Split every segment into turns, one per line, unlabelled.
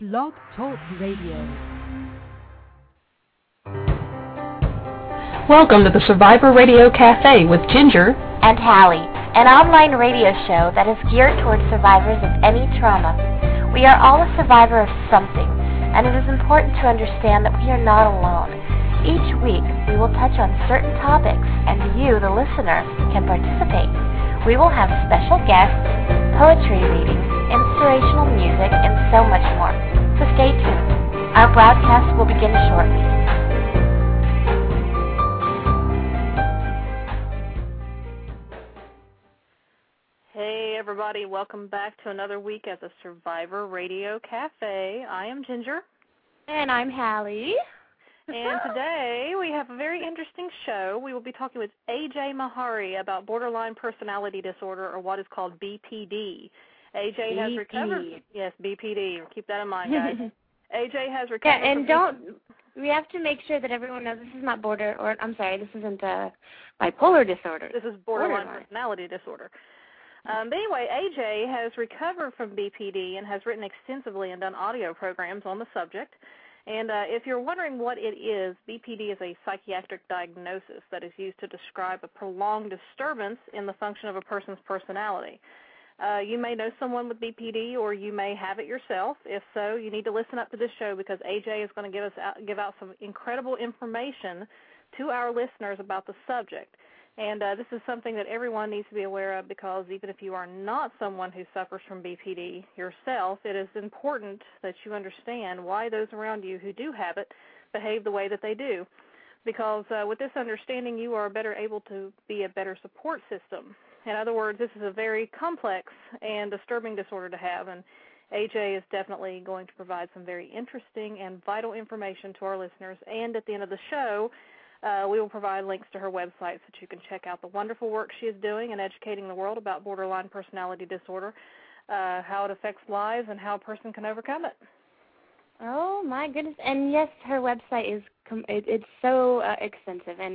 Blog Talk Radio.
Welcome to the Survivor Radio Cafe with Ginger
and Hallie, an online radio show that is geared towards survivors of any trauma. We are all a survivor of something, and it is important to understand that we are not alone. Each week, we will touch on certain topics, and you, the listener, can participate. We will have special guests, poetry readings, inspirational music, and so much more. So stay tuned. Our broadcast will begin shortly.
Hey everybody, welcome back to another week at the Survivor Radio Cafe. I am Ginger.
And I'm Hallie.
And today we have a very interesting show. We will be talking with AJ Mahari about borderline personality disorder, or what is called BPD. AJ has recovered. Yes, BPD. Keep that in mind, guys. AJ has recovered.
Yeah, and we have to make sure that everyone knows this is not this isn't bipolar disorder.
This is borderline personality disorder. But anyway, AJ has recovered from BPD and has written extensively and done audio programs on the subject. And if you're wondering what it is, BPD is a psychiatric diagnosis that is used to describe a prolonged disturbance in the function of a person's personality. You may know someone with BPD, or you may have it yourself. If so, you need to listen up to this show, because AJ is going to give out some incredible information to our listeners about the subject. And this is something that everyone needs to be aware of, because even if you are not someone who suffers from BPD yourself, it is important that you understand why those around you who do have it behave the way that they do. Because with this understanding, you are better able to be a better support system. In other words, this is a very complex and disturbing disorder to have, and AJ is definitely going to provide some very interesting and vital information to our listeners. And at the end of the show, we will provide links to her website so that you can check out the wonderful work she is doing in educating the world about borderline personality disorder, how it affects lives, and how a person can overcome it.
Oh, my goodness. And, yes, her website is it's so extensive. And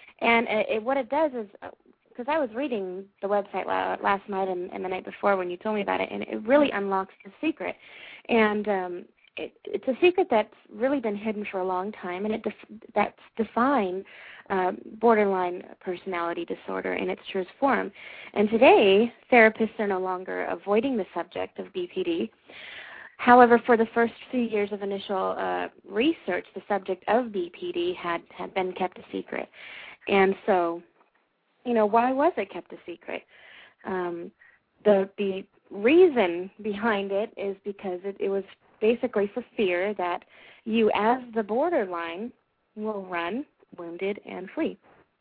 what it does is, because I was reading the website last night and the night before when you told me about it, and it really unlocks the secret. And it's a secret that's really been hidden for a long time, and that's defined borderline personality disorder in its truest form. And today, therapists are no longer avoiding the subject of BPD. However, for the first few years of initial research, the subject of BPD had been kept a secret. And so, why was it kept a secret? The reason behind it is because it was basically for fear that you, as the borderline, will run, wounded, and flee.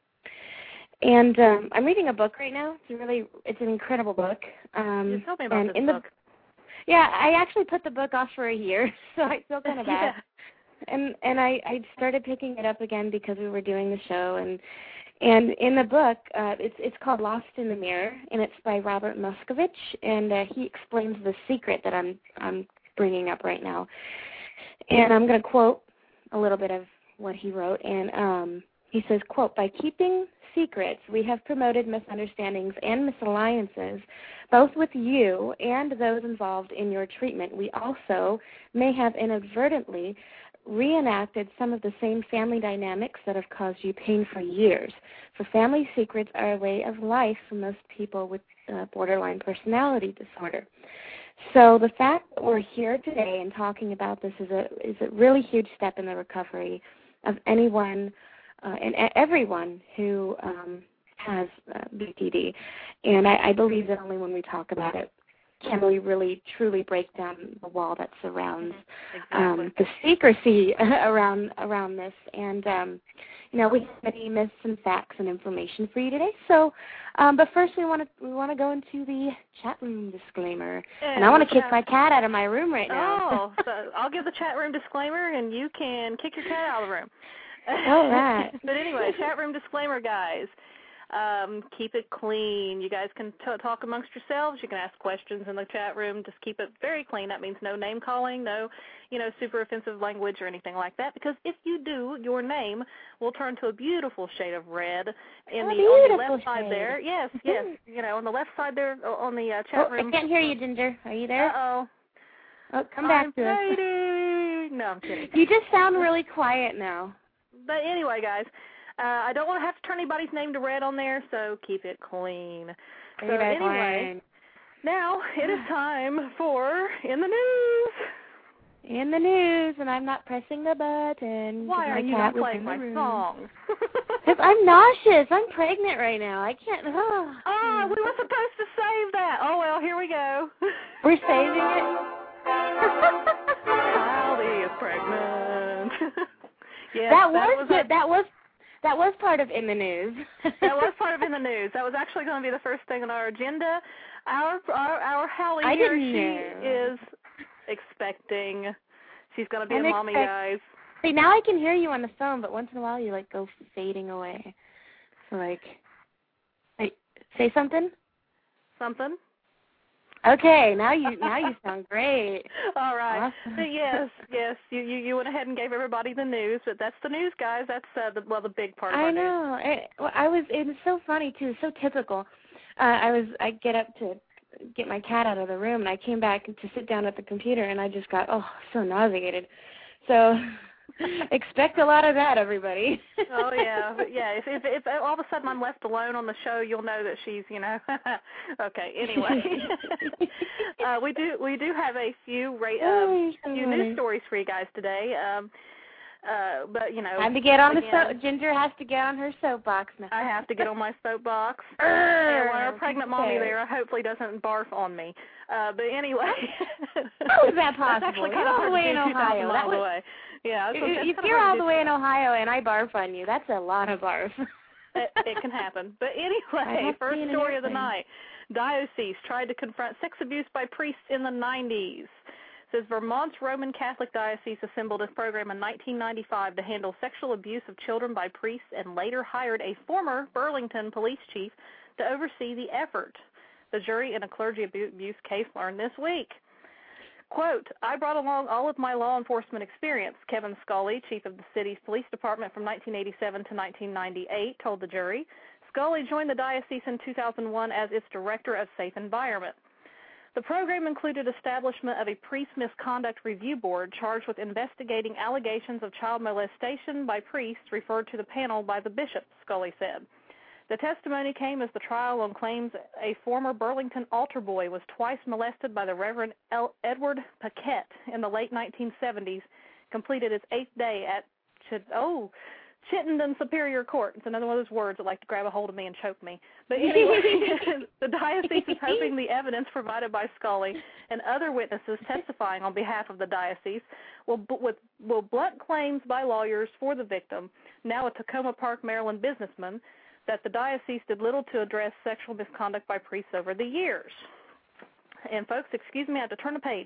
And I'm reading a book right now. It's an incredible book.
You told me about this book.
Yeah, I actually put the book off for a year, so I feel kind of bad. Yeah. And I started picking it up again because we were doing the show, and in the book, it's called Lost in the Mirror, and it's by Robert Muscovich, and he explains the secret that I'm bringing up right now. And I'm going to quote a little bit of what he wrote, and he says, quote, "By keeping secrets, we have promoted misunderstandings and misalliances, both with you and those involved in your treatment. We also may have inadvertently reenacted some of the same family dynamics that have caused you pain for years. For family secrets are a way of life for most people with borderline personality disorder." So the fact that we're here today and talking about this is a really huge step in the recovery of anyone and everyone who has BPD. And I believe that only when we talk about it can we really truly break down the wall that surrounds the secrecy around this. And we have many myths and facts and information for you today. So, but first we want to go into the chat room disclaimer. And I want to kick my cat out of my room right now.
Oh, so I'll give the chat room disclaimer, and you can kick your cat out of the room.
All right.
But anyway, chat room disclaimer, guys. Keep it clean. You guys can talk amongst yourselves. You can ask questions in the chat room. Just keep it very clean. That means no name calling, no, super offensive language or anything like that. Because if you do, your name will turn to a beautiful shade of red on the left side there. Yes. On the left side there on the chat room.
I can't hear you, Ginger. Are you there?
Uh-oh.
Oh, come back to us.
I'm No, I'm kidding.
You just sound really quiet now.
But anyway, guys, I don't want to have to turn anybody's name to red on there, so keep it clean. So anyway, now it is time for In the News.
In the news, and I'm not pressing the button.
Why are you not playing my song?
Because I'm nauseous. I'm pregnant right now. I can't.
We were supposed to save that. Oh, well, here we go.
We're saving it.
Allie is pregnant. Yes,
that was good. That was part of In the News.
That was part of In the News. That was actually going to be the first thing on our agenda. Our Hallie here, she is expecting. She's going to be a mommy, guys.
See, now I can hear you on the phone, but once in a while you, go fading away. So, say something?
Something?
Okay, now you sound great.
All right.
Awesome.
Yes. You went ahead and gave everybody the news, but that's the news, guys. That's the big part of our news.
I know. It was so funny too, so typical. I get up to get my cat out of the room, and I came back to sit down at the computer, and I just got so nauseated. So expect a lot of that, everybody.
Oh yeah, but yeah. If all of a sudden I'm left alone on the show, you'll know that she's Okay. Anyway, we do have a few news stories for you guys today. But
time to get on the Ginger has to get on her soapbox now.
I have to get on my soapbox. And when our pregnant mommy there hopefully doesn't barf on me. But anyway,
how is that possible?
That's actually kind of
all the way in Ohio.
Yeah,
if you're all the way in Ohio and I barf on you, that's a lot of barf.
It can happen. But anyway, first story of the night: diocese tried to confront sex abuse by priests in the 90s. Says Vermont's Roman Catholic Diocese assembled a program in 1995 to handle sexual abuse of children by priests and later hired a former Burlington police chief to oversee the effort. The jury in a clergy abuse case learned this week. Quote, I brought along all of my law enforcement experience, Kevin Scully, chief of the city's police department from 1987 to 1998, told the jury. Scully joined the diocese in 2001 as its director of safe environment. The program included establishment of a priest misconduct review board charged with investigating allegations of child molestation by priests referred to the panel by the bishop, Scully said. The testimony came as the trial on claims a former Burlington altar boy was twice molested by the Reverend Edward Paquette in the late 1970s, completed its 8th day at Chittenden Superior Court. It's another one of those words that like to grab a hold of me and choke me. But anyway, the diocese is hoping the evidence provided by Scully and other witnesses testifying on behalf of the diocese will blunt claims by lawyers for the victim, now a Tacoma Park, Maryland businessman, that the diocese did little to address sexual misconduct by priests over the years. And folks, excuse me, I have to turn a page.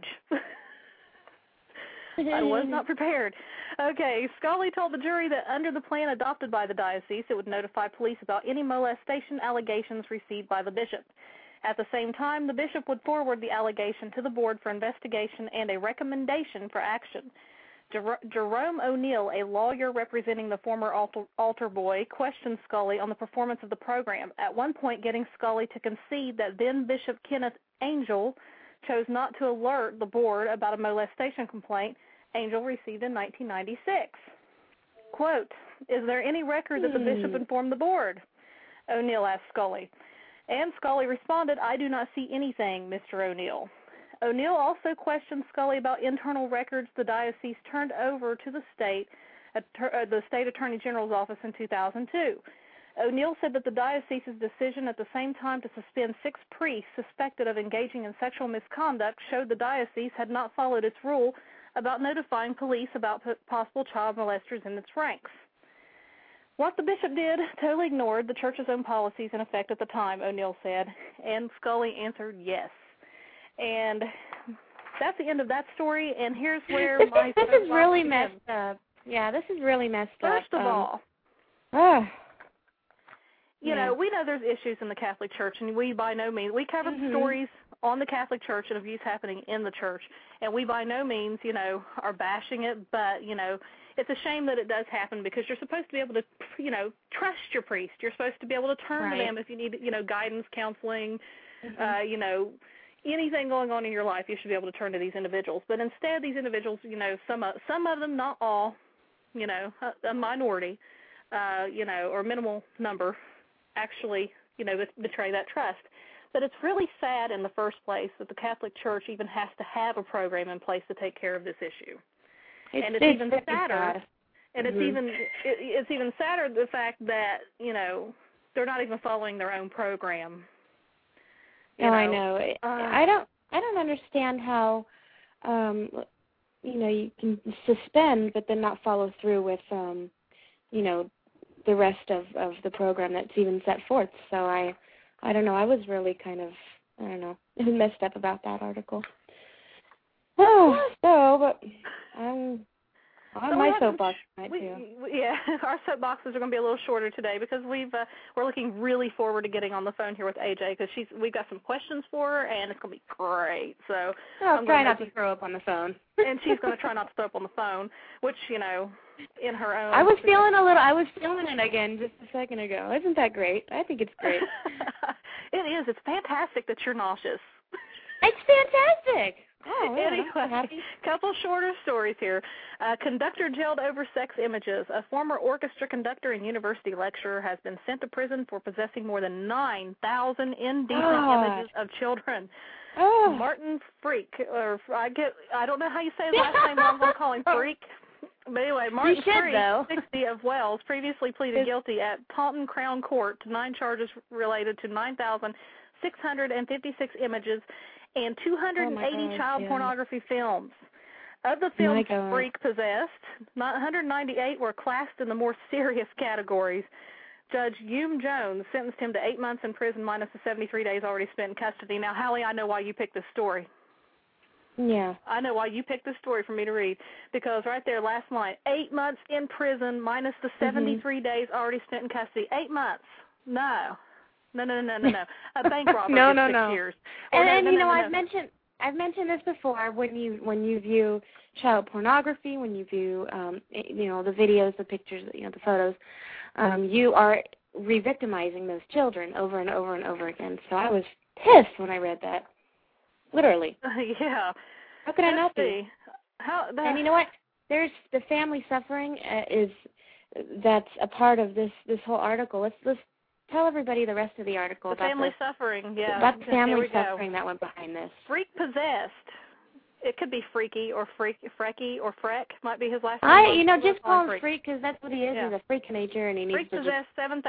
I was not prepared. Okay, Scully told the jury that under the plan adopted by the diocese, it would notify police about any molestation allegations received by the bishop. At the same time, the bishop would forward the allegation to the board for investigation and a recommendation for action. Jerome O'Neill, a lawyer representing the former altar boy, questioned Scully on the performance of the program, at one point getting Scully to concede that then Bishop Kenneth Angel chose not to alert the board about a molestation complaint Angel received in 1996. Quote, is there any record that the bishop informed the board? O'Neill asked Scully. And Scully responded, I do not see anything, Mr. O'Neill. O'Neill also questioned Scully about internal records the diocese turned over to the state attorney general's office in 2002. O'Neill said that the diocese's decision at the same time to suspend 6 priests suspected of engaging in sexual misconduct showed the diocese had not followed its rule about notifying police about possible child molesters in its ranks. What the bishop did totally ignored the church's own policies in effect at the time, O'Neill said, and Scully answered yes. And that's the end of that story, and here's where
this is really messed up. Yeah, this is really messed up.
First of all, you know, we know there's issues in the Catholic Church, and we by no means, we cover stories on the Catholic Church and abuse happening in the church, and we by no means, you know, are bashing it, but, you know, it's a shame that it does happen because you're supposed to be able to, you know, trust your priest. You're supposed to be able to turn to them if you need, you know, guidance, counseling, you know, anything going on in your life, you should be able to turn to these individuals. But instead, these individuals, some of them, not all, a minority, or minimal number, actually, betray that trust. But it's really sad in the first place that the Catholic Church even has to have a program in place to take care of this issue. And it's even sadder. And it's even sadder the fact that they're not even following their own program.
I know. I don't understand how you can suspend but then not follow through with the rest of the program that's even set forth. So I don't know. I was really kind of messed up about that article. But I'm on my soapbox tonight too.
Our soapboxes are going to be a little shorter today because we're looking really forward to getting on the phone here with AJ because we've got some questions for her and it's going to be great. So
I'm trying not to throw up on the phone.
And she's going to try not to throw up on the phone, which in her own.
I was feeling it again just a second ago. Isn't that great? I think it's great.
It is. It's fantastic that you're nauseous.
It's fantastic. Oh, yeah,
anyway, couple shorter stories here. Conductor jailed over sex images. A former orchestra conductor and university lecturer has been sent to prison for possessing more than 9,000 indecent images of children. Martin Freak, or I don't know how you say his last name, but I'm going to call him Freak. But anyway, Martin Freak, 60 of Wells, previously pleaded guilty at Taunton Crown Court to 9 charges related to 9,656 images and 280 child pornography films. Of the films Freak possessed, 198 were classed in the more serious categories. Judge Hume Jones sentenced him to 8 months in prison minus the 73 days already spent in custody. Now, Hallie, I know why you picked this story.
Yeah.
I know why you picked this story for me to read, because right there, last line, 8 months in prison minus the 73 days already spent in custody. 8 months. No. A bank robbery is 6 years.
I've mentioned this before. When you view child pornography, when you view the videos, the pictures, the photos, you are re-victimizing those children over and over and over again. So I was pissed when I read that. Literally.
Yeah.
How could I not be? And you know what? There's the family suffering that's a part of this whole article. Let's tell everybody the rest of the article
about
family
suffering. Yeah.
About the family suffering that went behind this.
Freak possessed. It could be Freaky or Frecky or Freck might be his last name.
Just call him Freak because that's what he is. Yeah. He's a freak nature, and he needs to
possessed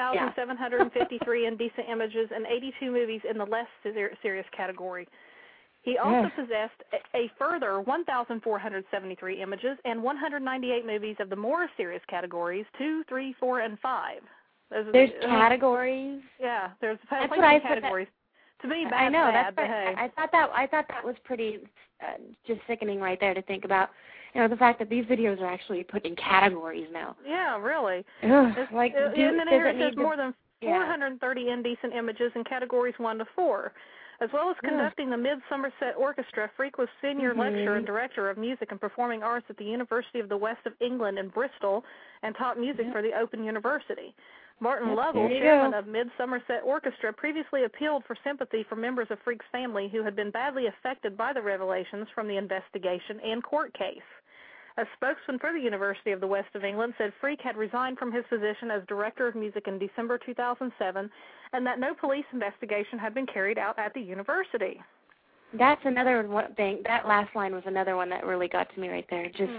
7,753 indecent images and 82 movies in the less serious category. He also possessed a further 1,473 images and 198 movies of the more serious categories, 2, 3, 4, and 5.
There's categories.
Yeah, there's categories. To me, bad.
I know.
But hey.
I thought that was pretty just sickening right there to think about. The fact that these videos are actually put in categories now.
Yeah, really.
And
then it says more than 430 indecent images in categories 1 to 4. As well as conducting the Mid-Somerset Orchestra, Freak was senior lecturer and director of music and performing arts at the University of the West of England in Bristol and taught music for the Open University. Martin Lovell, chairman of Mid-Somerset Orchestra, previously appealed for sympathy for members of Freak's family who had been badly affected by the revelations from the investigation and court case. A spokesman for the University of the West of England said Freak had resigned from his position as director of music in December 2007 and that no police investigation had been carried out at the university.
That's another thing. That last line was another one that really got to me right there. Just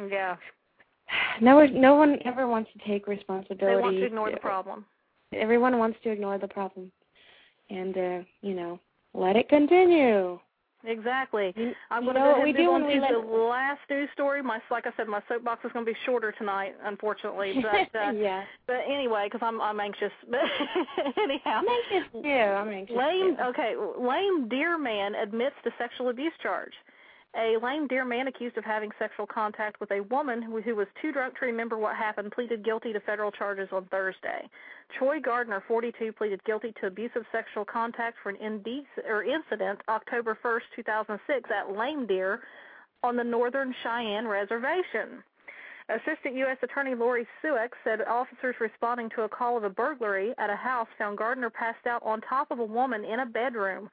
no one ever wants to take responsibility.
They want to ignore the problem.
Everyone wants to ignore the problem. And, let it continue.
Exactly. I'm going to move on to the last news story. Like I said, my soapbox is going to be shorter tonight, unfortunately. But but anyway, because I'm anxious. But anyhow,
I'm anxious.
Lame deer man admits to sexual abuse charge. A lame deer man accused of having sexual contact with a woman who was too drunk to remember what happened pleaded guilty to federal charges on Thursday. Troy Gardner, 42, pleaded guilty to abusive sexual contact for an incident October 1st, 2006 at Lame Deer on the Northern Cheyenne Reservation. Assistant U.S. Attorney Lori Sueck said officers responding to a call of a burglary at a house found Gardner passed out on top of a woman in a bedroom.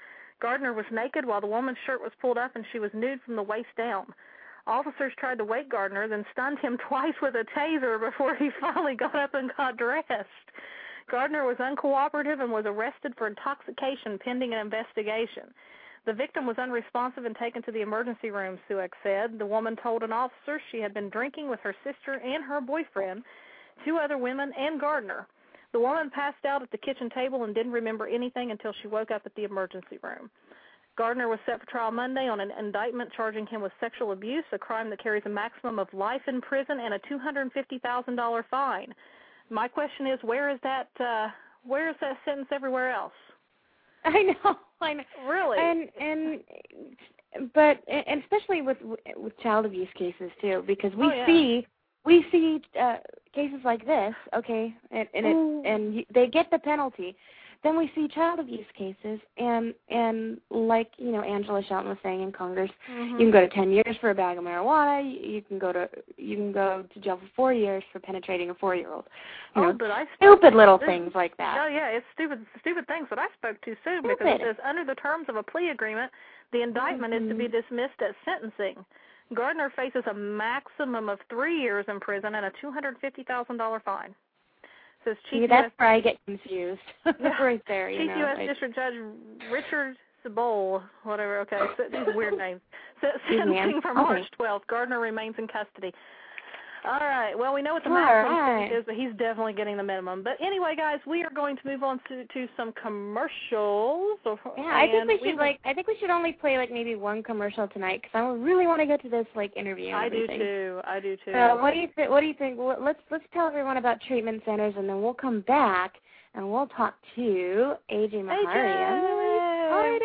Gardner was naked while the woman's shirt was pulled up and she was nude from the waist down. Officers tried to wake Gardner, then stunned him twice with a taser before he finally got up and got dressed. Gardner was uncooperative and was arrested for intoxication pending an investigation. The victim was unresponsive and taken to the emergency room, Sueck said. The woman told an officer she had been drinking with her sister and her boyfriend, 2 other women, and Gardner. The woman passed out at the kitchen table and didn't remember anything until she woke up at the emergency room. Gardner was set for trial Monday on an indictment charging him with sexual abuse, a crime that carries a maximum of life in prison and a $250,000 fine. My question is, where is that sentence everywhere else?
I know.
Really?
But especially with child abuse cases too, because we see cases like this, okay, and they get the penalty. Then we see child abuse cases, and like Angela Shelton was saying in Congress, you can go to 10 years for a bag of marijuana. You can go to jail for 4 years for penetrating a 4-year-old. Stupid little things like that.
Oh yeah, it's stupid things. But I spoke too soon because it says under the terms of a plea agreement, the indictment is to be dismissed at sentencing. Gardner faces a maximum of 3 years in prison and a $250,000 fine. Says Chief
that's where I get confused. Right there,
Chief U.S. District Judge Richard Sebole, whatever, okay, so these weird names. Sentencing for March 12th. Gardner remains in custody. All right, well, we know what the maximum sentence is, but he's definitely getting the minimum. But anyway, guys, we are going to move on to some commercials.
Yeah, I think we should only play maybe one commercial tonight because I really want to get to this interview.
I do too.
So what do you think? Well, let's tell everyone about treatment centers, and then we'll come back and we'll talk to AJ Maharian. Hi,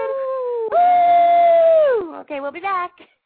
dude. Woo! Okay, we'll be back.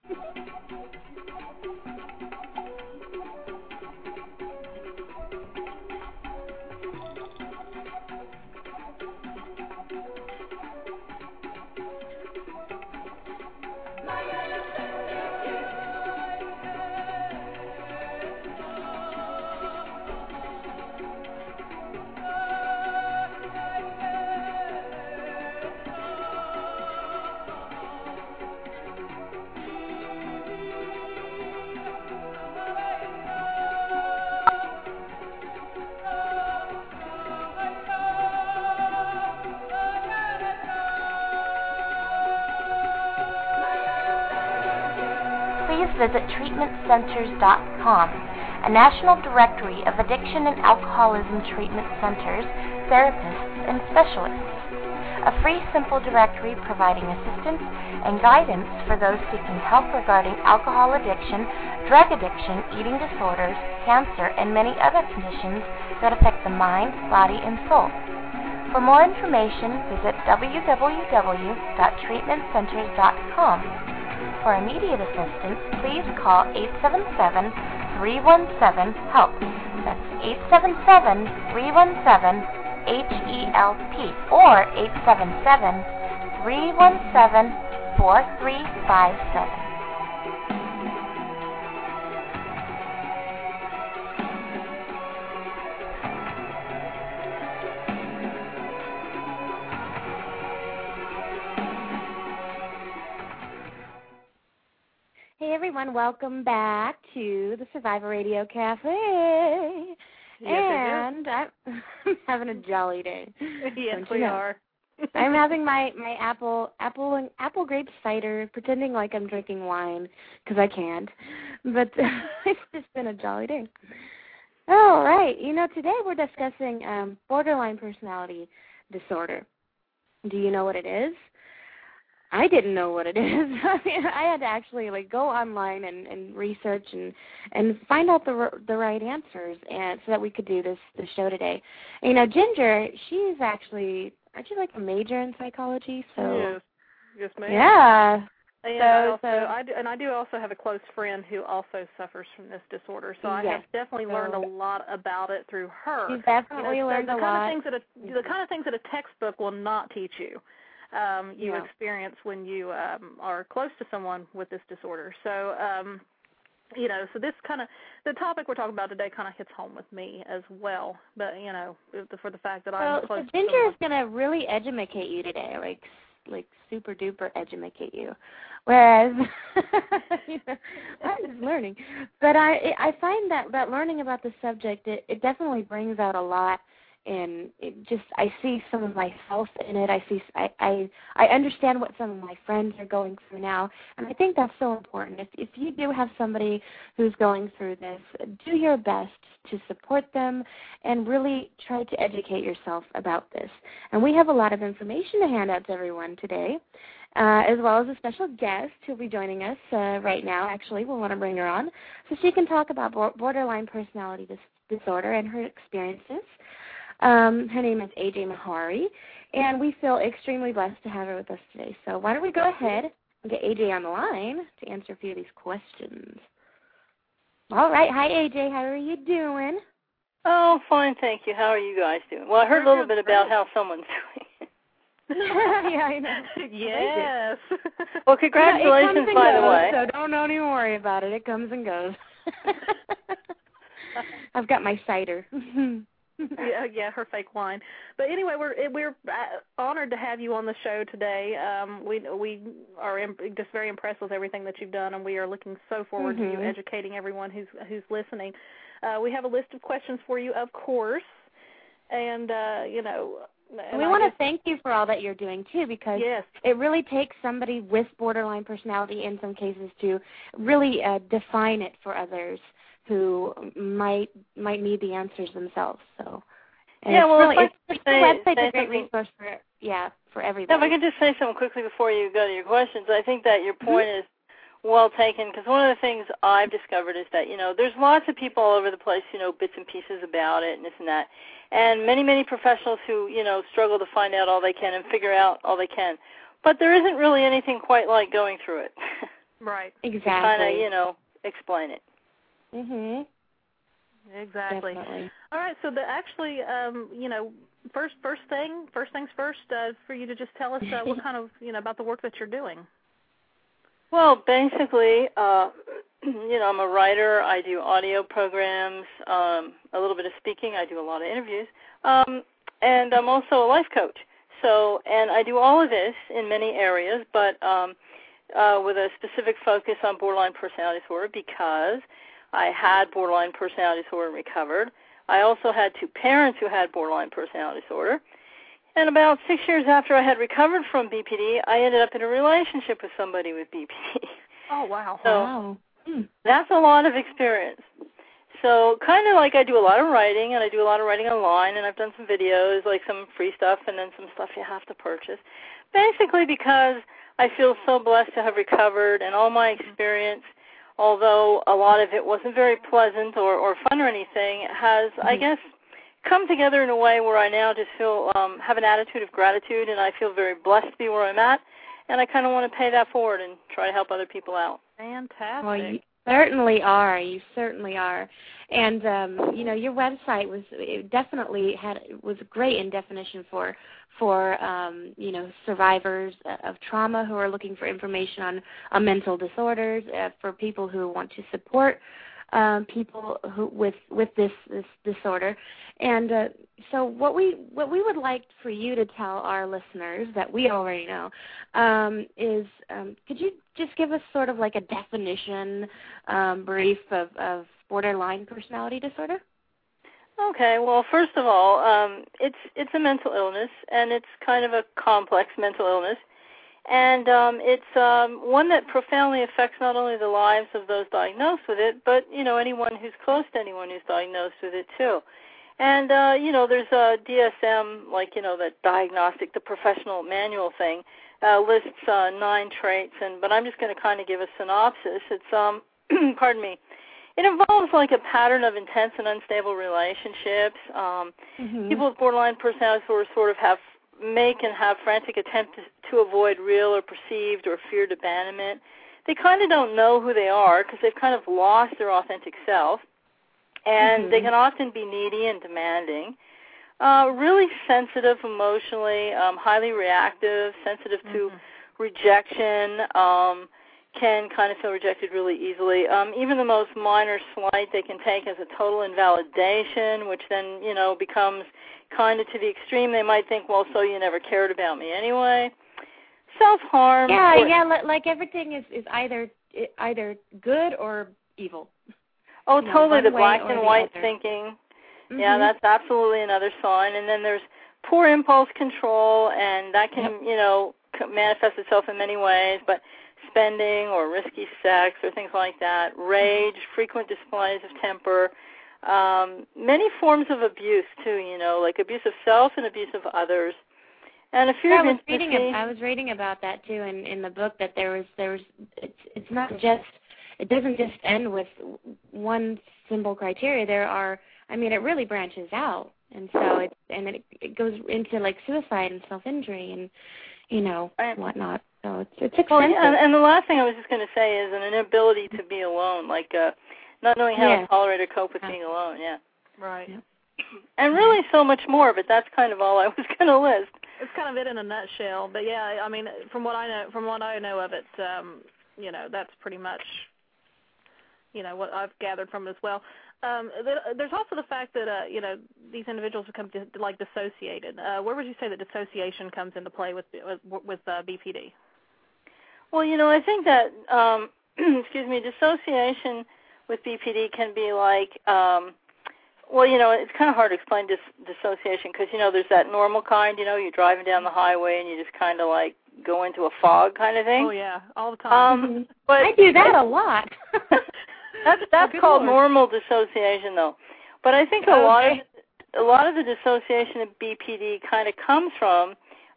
Visit treatmentcenters.com, a national directory of addiction and alcoholism treatment centers, therapists, and specialists. A free, simple directory providing assistance and guidance for those seeking help regarding alcohol addiction, drug addiction, eating disorders, cancer, and many other conditions that affect the mind, body, and soul. For more information, visit www.treatmentcenters.com. For immediate assistance, please call 877-317-HELP. That's 877-317-HELP or 877-317-4357. Hey everyone, welcome back to the Survivor Radio Cafe.
Yes,
and I'm having a jolly day.
Yes, we are.
I'm having my apple grape cider, pretending like I'm drinking wine because I can't. But it's just been a jolly day. All right, today we're discussing borderline personality disorder. Do you know what it is? I didn't know what it is. I had to actually go online and research and find out the right answers, and so that we could do this show today. And, Ginger, she's actually aren't you a major in psychology? So
yes, ma'am.
Yeah.
And I do also have a close friend who also suffers from this disorder, so I have definitely learned a lot about it through her.
You've definitely learned a lot.
The kind of things that a textbook will not teach you. You experience when you are close to someone with this disorder. So, so this the topic we're talking about today kind of hits home with me as well. But, for the fact that I'm close to
Ginger is going to really educate you today. like super duper educate you, whereas I'm just learning. But I find that learning about the subject, it definitely brings out a lot. And I see some of myself in it. I understand what some of my friends are going through now, and I think that's so important. If you do have somebody who's going through this, do your best to support them and really try to educate yourself about this. And we have a lot of information to hand out to everyone today, as well as a special guest who'll be joining us right now. Actually, we'll want to bring her on so she can talk about borderline personality disorder and her experiences. Her name is AJ Mahari, and we feel extremely blessed to have her with us today. So why don't we go ahead and get AJ on the line to answer a few of these questions. All right. Hi, AJ. How are you doing?
Oh, fine, thank you. How are you guys doing? Well, I heard a little bit about how someone's doing.
Yeah, I know.
Yes.
Well, congratulations, by the way.
So don't worry about it. It comes and goes. I've got my cider.
Yeah, her fake wine. But anyway, we're honored to have you on the show today. We are just very impressed with everything that you've done, and we are looking so forward to you educating everyone who's listening. We have a list of questions for you, of course, and
we want to thank you for all that you're doing too, because it really takes somebody with borderline personality in some cases to really define it for others who might need the answers themselves. So, the website's a great resource for everybody.
If I could just say something quickly before you go to your questions, I think that your point is well taken, because one of the things I've discovered is that, there's lots of people all over the place, bits and pieces about it and this and that, and many, many professionals who, struggle to find out all they can and figure out all they can. But there isn't really anything quite like going through it.
Right.
Exactly.
To kind of, explain it.
Exactly.
Definitely.
All right. So first things first, for you to just tell us what kind of about the work that you're doing.
Well, basically, I'm a writer. I do audio programs, a little bit of speaking. I do a lot of interviews, and I'm also a life coach. So, and I do all of this in many areas, but with a specific focus on borderline personality disorder, because I had borderline personality disorder and recovered. I also had two parents who had borderline personality disorder. And about 6 years after I had recovered from BPD, I ended up in a relationship with somebody with BPD.
Oh, wow.
So that's a lot of experience. So kind of like I do a lot of writing, and I do a lot of writing online, and I've done some videos, like some free stuff, and then some stuff you have to purchase. Basically because I feel so blessed to have recovered, and all my experience, although a lot of it wasn't very pleasant or fun or anything, has, I guess, come together in a way where I now just feel, have an attitude of gratitude, and I feel very blessed to be where I'm at, and I kind of want to pay that forward and try to help other people out.
Fantastic.
Well, you certainly are. You certainly are. And, your website was great in definition for survivors of trauma who are looking for information on mental disorders, for people who want to support people who with this disorder. And so what we would like for you to tell our listeners that we already know is, could you just give us sort of like a definition brief of borderline personality disorder?
Okay, well, first of all, it's a mental illness, and it's kind of a complex mental illness, and it's one that profoundly affects not only the lives of those diagnosed with it, but, anyone who's close to anyone who's diagnosed with it, too. And, there's a DSM, like, the diagnostic, the professional manual thing, lists 9 traits, but I'm just going to kind of give a synopsis. It's, pardon me, it involves like a pattern of intense and unstable relationships. People with borderline personality disorder sort of have frantic attempts to avoid real or perceived or feared abandonment. They kind of don't know who they are because they've kind of lost their authentic self, and they can often be needy and demanding, really sensitive emotionally, highly reactive, sensitive to rejection, can kind of feel rejected really easily. Even the most minor slight they can take as a total invalidation, which then, becomes kind of to the extreme. They might think, well, so you never cared about me anyway. self-harm.
Like everything is either good or evil.
Oh, totally, the black and white
other.
thinking. Mm-hmm. Yeah, that's absolutely another sign. And then there's poor impulse control, and that can, manifest itself in many ways, but spending or risky sex or things like that, rage, frequent displays of temper, many forms of abuse, too, like abuse of self and abuse of others. And if you're
I was reading about that, too, in the book, that it's not just, it doesn't just end with one simple criteria. It really branches out. And so it goes into like suicide and self-injury and, whatnot. So it's expensive.
Well, and the last thing I was just going to say is an inability to be alone, like not knowing how to tolerate or cope with being alone. Yeah.
Right. Yeah.
And really so much more, but that's kind of all I was going to list.
It's kind of it in a nutshell. But yeah, I mean, from what I know of it, that's pretty much, what I've gathered from it as well. There's also the fact that these individuals become dissociated. Where would you say that dissociation comes into play with BPD?
Well, I think that dissociation with BPD can be like, it's kind of hard to explain dissociation because there's that normal kind. You're driving down the highway and you just kind of like go into a fog kind of thing.
Oh yeah, all the time.
But I do that a lot.
That's called normal dissociation, though. But I think a lot of the dissociation of BPD kind of comes from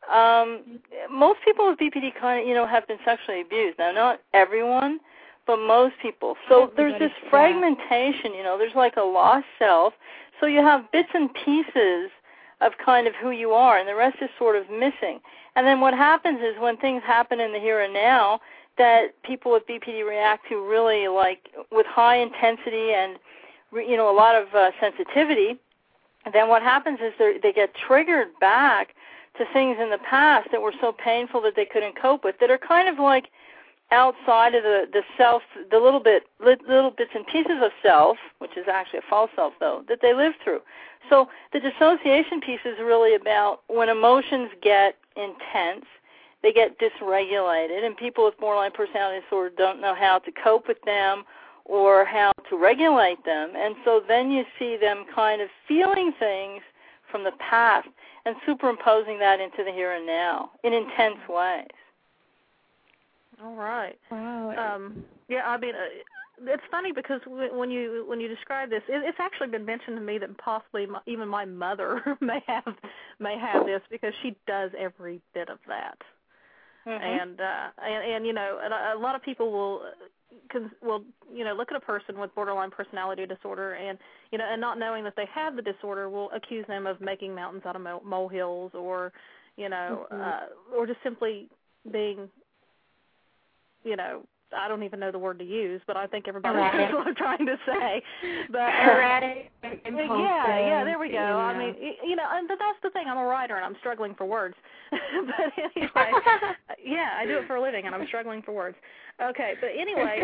most people with BPD kind of have been sexually abused. Now, not everyone, but most people. So there's this fragmentation. There's like a lost self. So you have bits and pieces of kind of who you are, and the rest is sort of missing. And then what happens is when things happen in the here and now, that people with BPD react to really like with high intensity and a lot of sensitivity. And then what happens is they get triggered back to things in the past that were so painful that they couldn't cope with, that are kind of like outside of the self, the little bits and pieces of self, which is actually a false self though, that they live through. So the dissociation piece is really about when emotions get intense, they get dysregulated, and people with borderline personality disorder don't know how to cope with them or how to regulate them. And so then you see them kind of feeling things from the past and superimposing that into the here and now in intense ways.
All right.
Wow.
It's funny because when you describe this, it's actually been mentioned to me that possibly even my mother may have this because she does every bit of that. Mm-hmm. And a lot of people will look at a person with borderline personality disorder and not knowing that they have the disorder will accuse them of making mountains out of molehills or or just simply being I don't even know the word to use, but I think everybody knows what I'm trying to say. But
erratic.
Yeah, there we go. I mean, and that's the thing. I'm a writer and I'm struggling for words. But anyway, I do it for a living and I'm struggling for words. Okay, but anyway,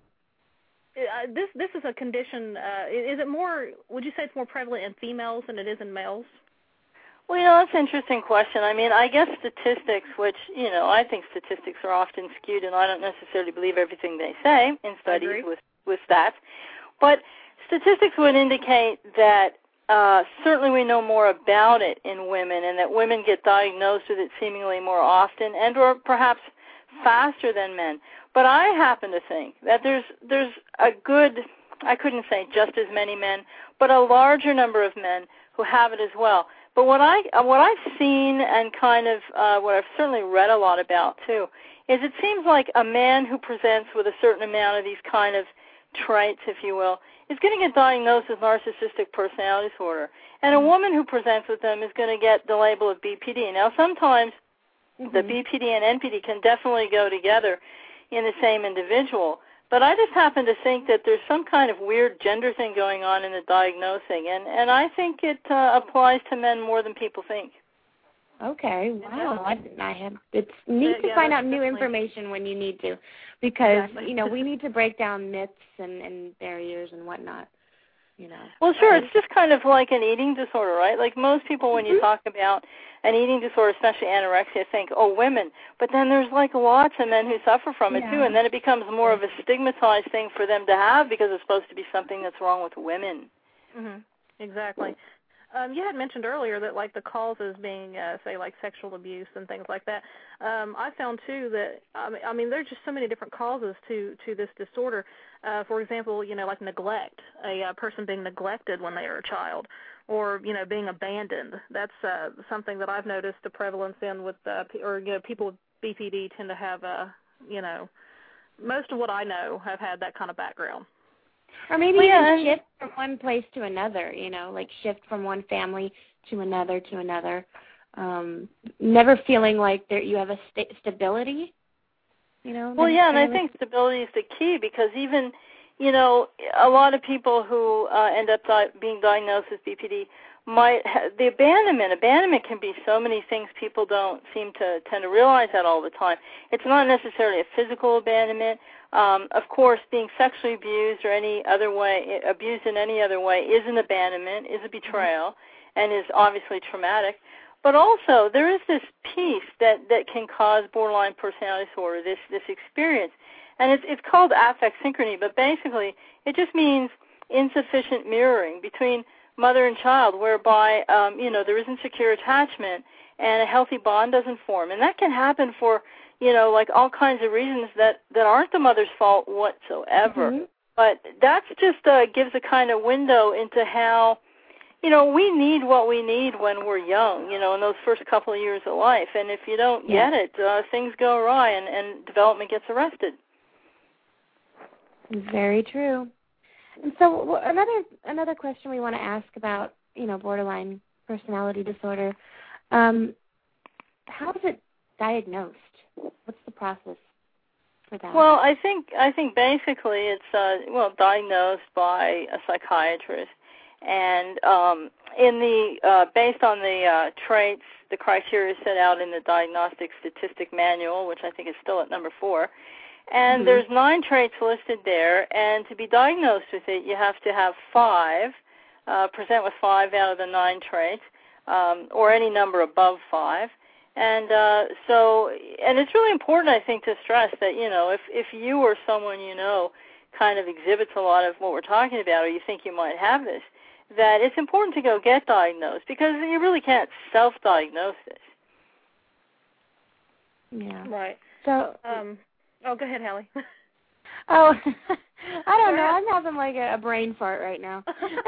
this is a condition. Is it more? Would you say it's more prevalent in females than it is in males?
Well, that's an interesting question. I mean, I guess statistics, which, I think statistics are often skewed, and I don't necessarily believe everything they say in studies with stats. But statistics would indicate that certainly we know more about it in women and that women get diagnosed with it seemingly more often and or perhaps faster than men. But I happen to think that there's a good, I couldn't say just as many men, but a larger number of men who have it as well. But what I've seen and kind of what I've certainly read a lot about too is it seems like a man who presents with a certain amount of these kind of traits, if you will, is going to get diagnosed with narcissistic personality disorder, and a woman who presents with them is going to get the label of BPD. Now, sometimes the BPD and NPD can definitely go together in the same individual. But I just happen to think that there's some kind of weird gender thing going on in the diagnosing, and I think it applies to men more than people think.
Okay, wow. It's neat to find out new information when you need to, because, we need to break down myths and barriers and whatnot. you know.
Well, sure. It's just kind of like an eating disorder, right? Like most people, when you talk about an eating disorder, especially anorexia, think, oh, women. But then there's like lots of men who suffer from it too, and then it becomes more of a stigmatized thing for them to have because it's supposed to be something that's wrong with women.
Exactly. You had mentioned earlier that like the causes being, say, like sexual abuse and things like that. I found too that I mean there's just so many different causes to this disorder. For example, you know, like neglect, a person being neglected when they are a child, or you know, being abandoned. That's something that I've noticed the prevalence in with, or you know, people with BPD tend to have, you know, most of what I know have had that kind of background.
Or maybe even shift from one place to another, you know, like shift from one family to another. Never feeling like you have a stability, you know.
Well, and I think stability is the key because even, you know, a lot of people who end up being diagnosed with BPD might the abandonment can be so many things. People don't seem to tend to realize that all the time. It's not necessarily a physical abandonment. Of course, being sexually abused or any other way, abused in any other way, is an abandonment, is a betrayal, and is obviously traumatic. But also, there is this piece that can cause borderline personality disorder, this experience, and it's called affect synchrony. But basically, it just means insufficient mirroring between mother and child, whereby you know, there isn't secure attachment and a healthy bond doesn't form, and that can happen for, you know, like all kinds of reasons that aren't the mother's fault whatsoever. But that's just gives a kind of window into how, you know, we need what we need when we're young, you know, in those first couple of years of life. And if you don't get it, things go awry and development gets arrested.
Very true. And so another question we want to ask about, you know, borderline personality disorder, how is it diagnosed? What's the process for that?
Well, I think basically it's diagnosed by a psychiatrist, and based on the traits, the criteria set out in the Diagnostic Statistic Manual, which I think is still at number 4. And there's 9 traits listed there, and to be diagnosed with it, you have to have 5, present with 5 out of the 9 traits, or any number above 5. And and it's really important, I think, to stress that, you know, if you or someone you know kind of exhibits a lot of what we're talking about, or you think you might have this, that it's important to go get diagnosed, because you really can't self-diagnose this.
Yeah.
Right.
So,
go ahead, Hallie.
I don't know. I'm having like a brain fart right now.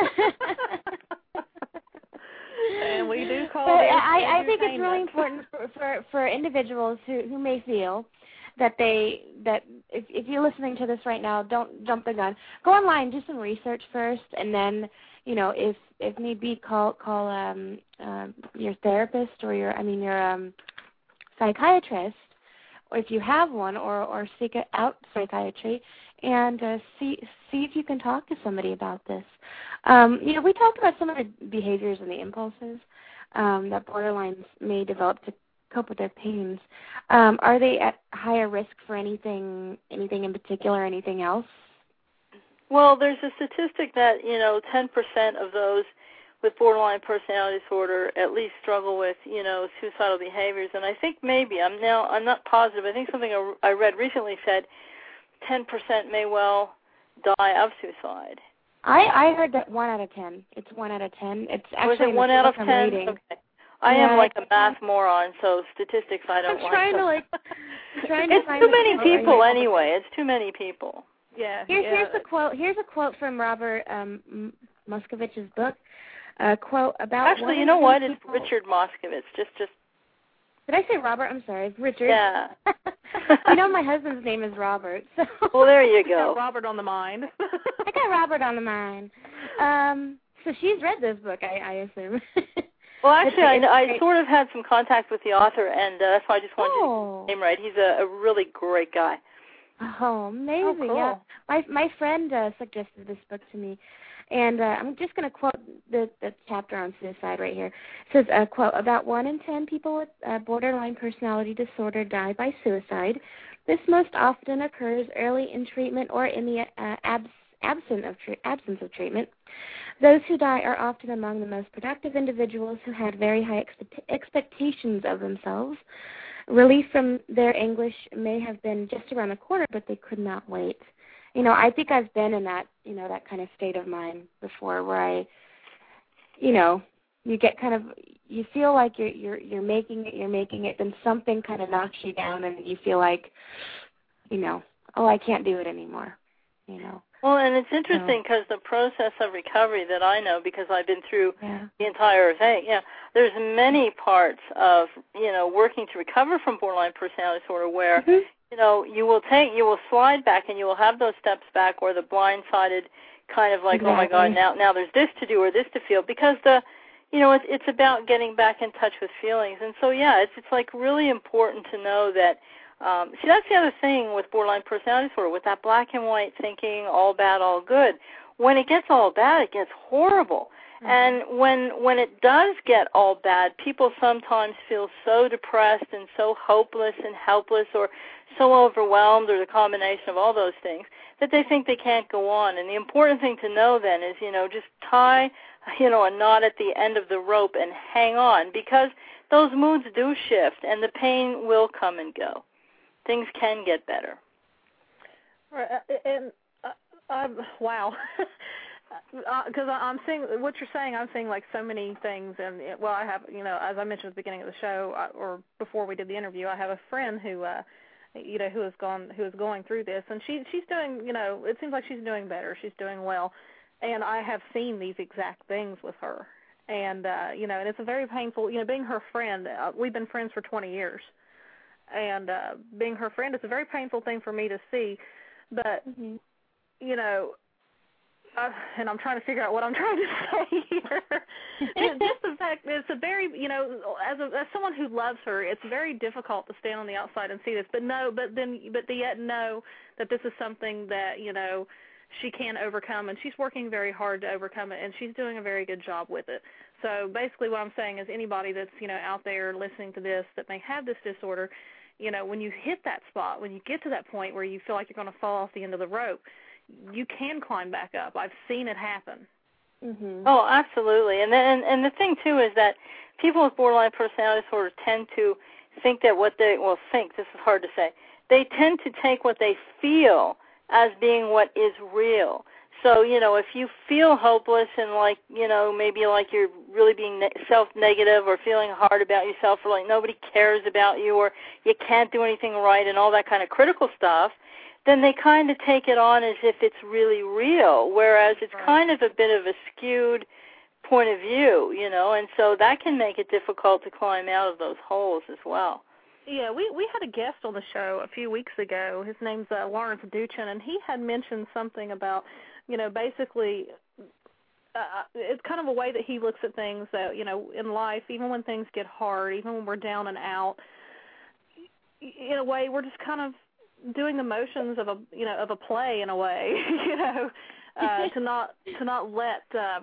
And we do call
but
it.
I think it's really important for individuals who may feel that if you're listening to this right now, don't jump the gun. Go online, do some research first, and then, you know, if need be, call your therapist or your psychiatrist, or if you have one, or seek out psychiatry, and see if you can talk to somebody about this. You know, we talked about some of the behaviors and the impulses that borderlines may develop to cope with their pains. Are they at higher risk for anything in particular, anything else?
Well, there's a statistic that, you know, 10% of those with borderline personality disorder at least struggle with, you know, suicidal behaviors. And I think maybe, I'm not positive, I think something I read recently said 10% may well die of suicide.
I heard that 1 out of 10. It's 1 out of 10. It's actually
was it 1 out of 10?
Okay.
I am like a math moron, so statistics I don't
I'm trying to
it's too many people anyway. It's too many people.
Yeah.
Here's a quote. Here's a quote from Robert Moskowitz's book. A quote about.
Actually, you know what? It's Richard Moskowitz. Just.
Did I say Robert? I'm sorry, Richard.
Yeah.
You know, my husband's name is Robert. So.
Well, there you go.
Got Robert on the mind.
I got Robert on the mind. So she's read this book, I assume.
Well, actually, I sort of had some contact with the author, and that's why I just wanted to get his name right. He's a really great guy.
Oh, amazing!
Oh, cool.
Yeah, my friend suggested this book to me, and I'm just going to quote the chapter on suicide right here. It says, quote, about 1 in 10 people with borderline personality disorder die by suicide. This most often occurs early in treatment or in the absence of treatment. Those who die are often among the most productive individuals who had very high expectations of themselves. Relief from their anguish may have been just around the corner, but they could not wait. I think I've been in that, that kind of state of mind before, where you get kind of, you feel like you're making it, then something kind of knocks you down, and you feel like, oh, I can't do it anymore,
Well, and it's interesting because the process of recovery that I know, because I've been through the entire thing, there's many parts of, working to recover from borderline personality disorder where, you will slide back and you will have those steps back, or the blindsided kind of like, oh my God, now there's this to do or this to feel, because it's about getting back in touch with feelings. And so, it's like really important to know that, see, that's the other thing with borderline personality disorder, with that black and white thinking, all bad, all good. When it gets all bad, it gets horrible. And when it does get all bad, people sometimes feel so depressed and so hopeless and helpless, or so overwhelmed, or the combination of all those things, that they think they can't go on. And the important thing to know then is, just tie, a knot at the end of the rope and hang on, because those moods do shift and the pain will come and go. Things can get better.
Right, and wow. Because I'm seeing what you're saying. I'm seeing like so many things, and I have, as I mentioned at the beginning of the show, or before we did the interview, I have a friend who, who is going through this, and she's doing, it seems like she's doing better. She's doing well, and I have seen these exact things with her, and and it's a very painful, being her friend. We've been friends for 20 years, and being her friend is a very painful thing for me to see, but and I'm trying to figure out what I'm trying to say here. It's just the fact that it's a very, as someone who loves her, it's very difficult to stand on the outside and see this, but yet know that this is something that, she can overcome, and she's working very hard to overcome it, and she's doing a very good job with it. So basically what I'm saying is anybody that's, out there listening to this that may have this disorder, when you hit that spot, when you get to that point where you feel like you're going to fall off the end of the rope, you can climb back up. I've seen it happen.
Mm-hmm.
Oh, absolutely. And the thing too is that people with borderline personality disorder tend to think that this is hard to say. They tend to take what they feel as being what is real. So, if you feel hopeless and like, maybe like you're really being self-negative or feeling hard about yourself, or like nobody cares about you, or you can't do anything right and all that kind of critical stuff, then they kind of take it on as if it's really real, whereas it's kind of a bit of a skewed point of view, and so that can make it difficult to climb out of those holes as well.
Yeah, we had a guest on the show a few weeks ago. His name's Lawrence Duchin, and he had mentioned something about, basically it's kind of a way that he looks at things that, in life, even when things get hard, even when we're down and out, in a way we're just kind of doing the motions of a play in a way, to not let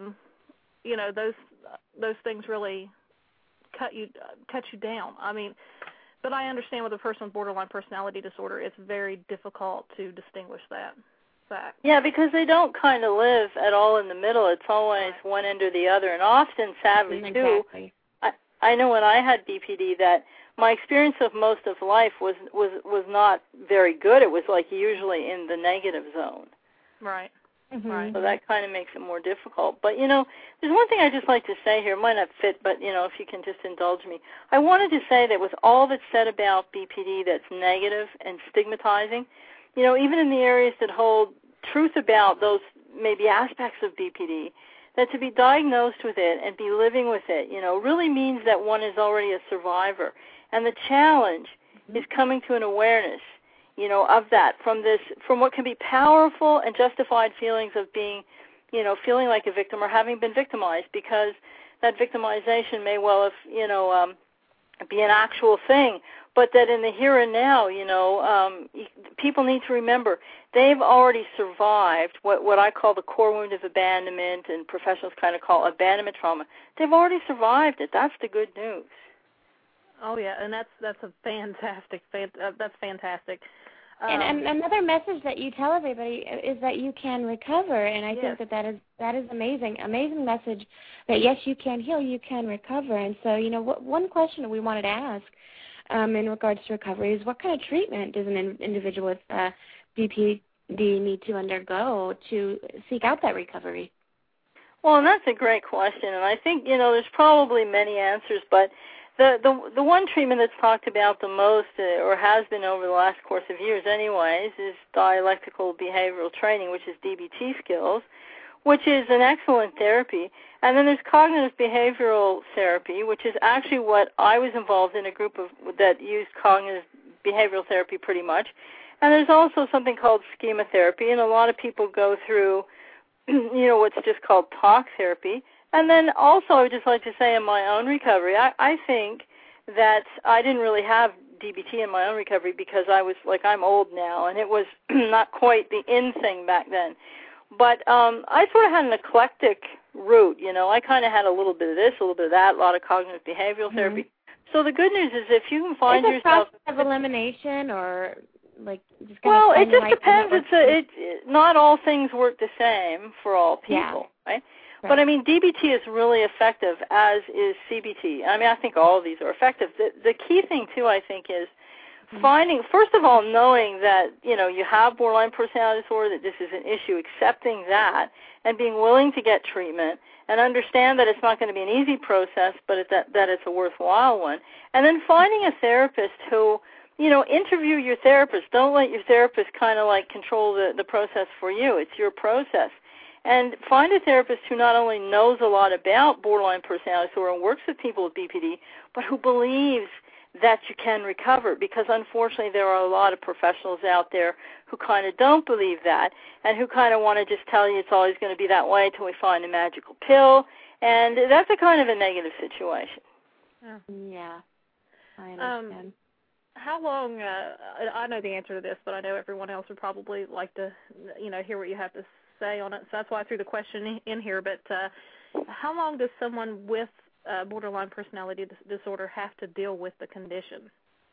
those things really cut you down. I mean, but I understand with a person with borderline personality disorder, it's very difficult to distinguish that fact.
Yeah, because they don't kind of live at all in the middle. It's always one end or the other, and often, sadly too, I know when I had BPD that my experience of most of life was not very good. It was like usually in the negative zone.
Right.
Mm-hmm.
Right.
So that kind of makes it more difficult. But, there's one thing I'd just like to say here. It might not fit, but, if you can just indulge me. I wanted to say that with all that's said about BPD that's negative and stigmatizing, even in the areas that hold truth about those maybe aspects of BPD, that to be diagnosed with it and be living with it, really means that one is already a survivor. And the challenge is coming to an awareness, of that, from what can be powerful and justified feelings of being, feeling like a victim or having been victimized, because that victimization may well have, be an actual thing, but that in the here and now, people need to remember they've already survived what I call the core wound of abandonment, and professionals kind of call abandonment trauma. They've already survived it. That's the good news.
Oh yeah, and that's a fantastic. That's fantastic.
And another message that you tell everybody is that you can recover, and I think that is amazing message. That yes, you can heal, you can recover. And so, one question that we wanted to ask in regards to recovery is, what kind of treatment does an individual with BPD need to undergo to seek out that recovery?
Well, and that's a great question, and I think there's probably many answers, but the one treatment that's talked about the most, or has been over the last course of years anyways, is dialectical behavioral training, which is DBT skills, which is an excellent therapy. And then there's cognitive behavioral therapy, which is actually what I was involved in, a group that used cognitive behavioral therapy pretty much. And there's also something called schema therapy, and a lot of people go through, what's just called talk therapy. And then also I would just like to say in my own recovery, I think that I didn't really have DBT in my own recovery because I'm old now, and it was not quite the in thing back then. But I sort of had an eclectic route, I kind of had a little bit of this, a little bit of that, a lot of cognitive behavioral therapy. So the good news is if you can find yourself... Is it a process
of elimination or...
Well, it just depends. Not all things work the same for all people, right? But I mean, DBT is really effective, as is CBT. I mean, I think all of these are effective. The key thing too, I think, is finding, first of all, knowing that you have borderline personality disorder, that this is an issue, accepting that, and being willing to get treatment, and understand that it's not going to be an easy process, but that it's a worthwhile one, and then finding a therapist who. Interview your therapist. Don't let your therapist kind of control the process for you. It's your process. And find a therapist who not only knows a lot about borderline personality disorder and works with people with BPD, but who believes that you can recover, because unfortunately there are a lot of professionals out there who kind of don't believe that and who kind of want to just tell you it's always going to be that way until we find a magical pill. And that's a kind of a negative situation.
Yeah, I understand.
How long, I know the answer to this, but I know everyone else would probably like to, hear what you have to say on it. So that's why I threw the question in here. But how long does someone with borderline personality disorder have to deal with the condition?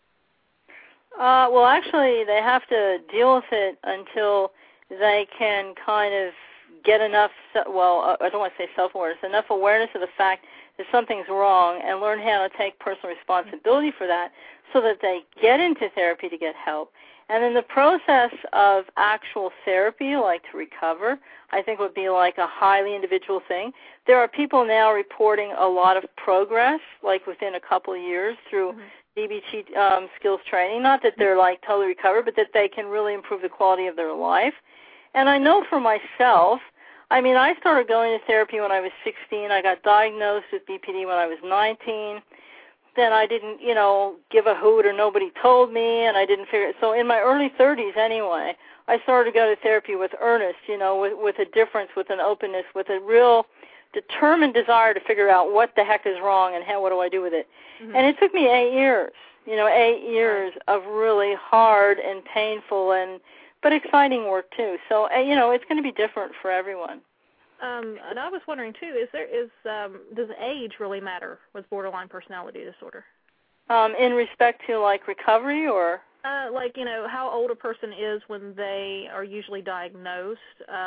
Well, actually, they have to deal with it until they can kind of get enough, I don't want to say self-awareness, enough awareness of the fact that something's wrong and learn how to take personal responsibility for that so that they get into therapy to get help. And then the process of actual therapy, like to recover, I think would be like a highly individual thing. There are people now reporting a lot of progress, like within a couple of years through DBT skills training. Not that they're totally recovered, but that they can really improve the quality of their life. And I know for myself, I mean, I started going to therapy when I was 16. I got diagnosed with BPD when I was 19. Then I didn't, give a hoot, or nobody told me, and I didn't figure it. So in my early 30s anyway, I started to go to therapy with earnest, with a difference, with an openness, with a real determined desire to figure out what the heck is wrong and what do I do with it. And it took me 8 years, 8 years of really hard and painful but exciting work too. So, it's going to be different for everyone.
And I was wondering too, does age really matter with borderline personality disorder?
In respect to recovery, or?
How old a person is when they are usually diagnosed.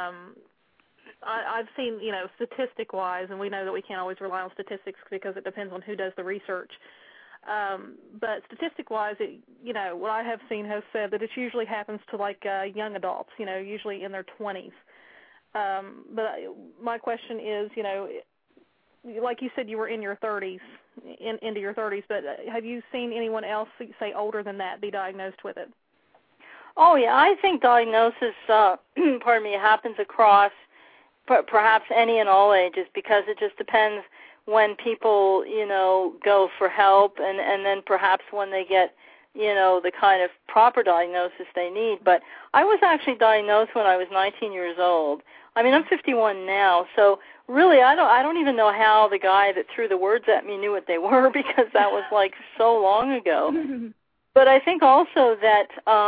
I've seen, statistic-wise, and we know that we can't always rely on statistics because it depends on who does the research. But statistic-wise, what I have seen has said that it usually happens to young adults, usually in their 20s. But my question is, like you said, you were in your 30s, into your 30s, but have you seen anyone else, say, older than that, be diagnosed with it?
Oh, yeah, I think diagnosis, happens across perhaps any and all ages, because it just depends when people, go for help and then perhaps when they get, the kind of proper diagnosis they need. But I was actually diagnosed when I was 19 years old. I mean, I'm 51 now, so really I don't even know how the guy that threw the words at me knew what they were, because that was so long ago. But I think also that,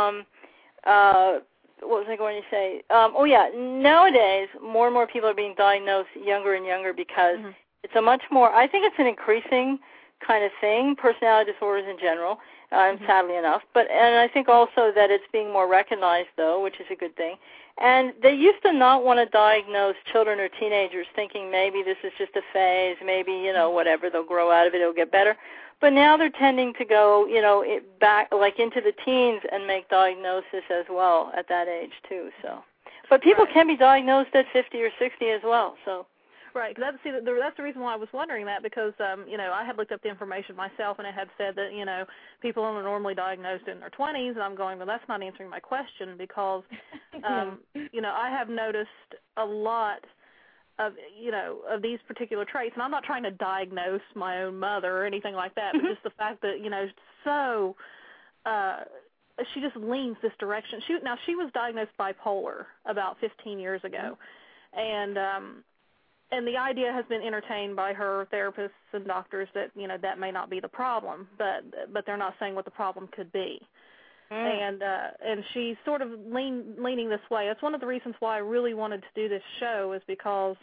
what was I going to say? Nowadays more and more people are being diagnosed younger and younger, because it's a much more, I think it's an increasing kind of thing, personality disorders in general. sadly enough. And I think also that it's being more recognized, though, which is a good thing. And they used to not want to diagnose children or teenagers thinking maybe this is just a phase, maybe, whatever, they'll grow out of it, it'll get better. But now they're tending to go, back like into the teens and make diagnosis as well at that age too. So, but people can be diagnosed at 50 or 60 as well. So.
Right. That's the reason why I was wondering that, because I had looked up the information myself, and it had said that people are normally diagnosed in their 20s, and I'm going, well, that's not answering my question, because I have noticed a lot of these particular traits, and I'm not trying to diagnose my own mother or anything like that, but just the fact that she just leans this direction. She was diagnosed bipolar about 15 years ago, and the idea has been entertained by her therapists and doctors that that may not be the problem, but they're not saying what the problem could be. And she's sort of leaning this way. That's one of the reasons why I really wanted to do this show, is because